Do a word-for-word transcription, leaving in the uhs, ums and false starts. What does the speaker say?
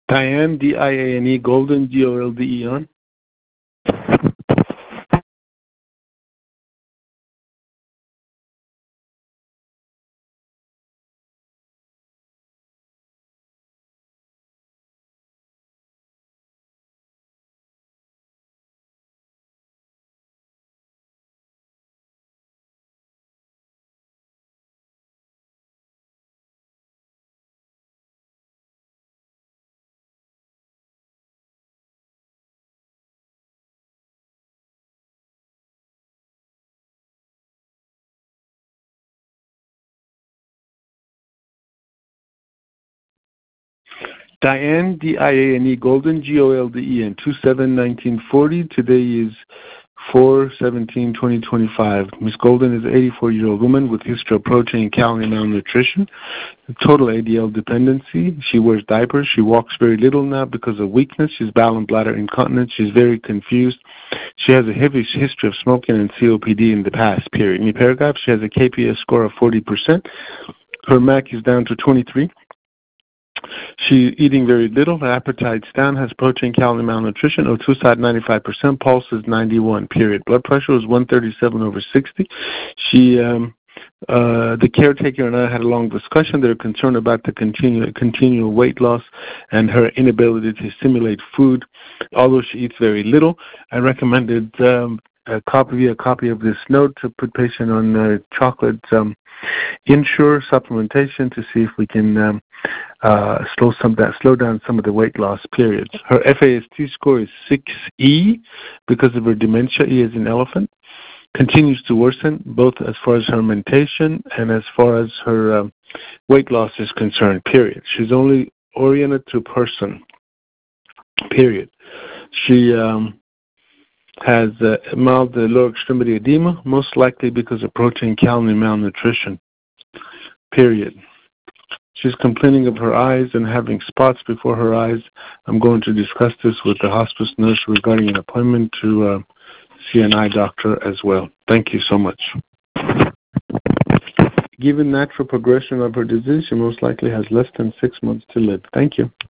Diane, D I A N E, Golden, G O L D E N. Diane, D I A N E, Golden, G O L D E N, two seven nineteen forty. Today is four seventeen twenty twenty-five. Miss Golden is an eighty-four-year-old woman with history of protein, calorie, and malnutrition, total A D L dependency. She wears diapers. She walks very little now because of weakness. She's bowel and bladder incontinence. She's very confused. She has a heavy history of smoking and C O P D in the past, period. In the paragraph, she has a K P S score of forty percent. Her M A C is down to twenty-three. She's eating very little. Her appetite's down, has protein, calorie, malnutrition. O two side ninety-five percent. Pulse is ninety-one, period. Blood pressure is one thirty-seven over sixty. She, um, uh, the caretaker and I had a long discussion. They're concerned about the continu- continual weight loss and her inability to assimilate food. Although she eats very little, I recommended um, a copy, a copy of this note to put patient on uh, chocolate um, Ensure supplementation to see if we can um, uh, slow some that slow down some of the weight loss periods. Her F A S T score is six E because of her dementia. E as in elephant. Continues to worsen both as far as her mentation and as far as her um, weight loss is concerned. Period. She's only oriented to person. Period. She um, has uh, mild uh, lower extremity edema, most likely because of protein, calorie, malnutrition. Period. She's complaining of her eyes and having spots before her eyes. I'm going to discuss this with the hospice nurse regarding an appointment to uh, see an eye doctor as well. Thank you so much. Given natural progression of her disease, she most likely has less than six months to live. Thank you.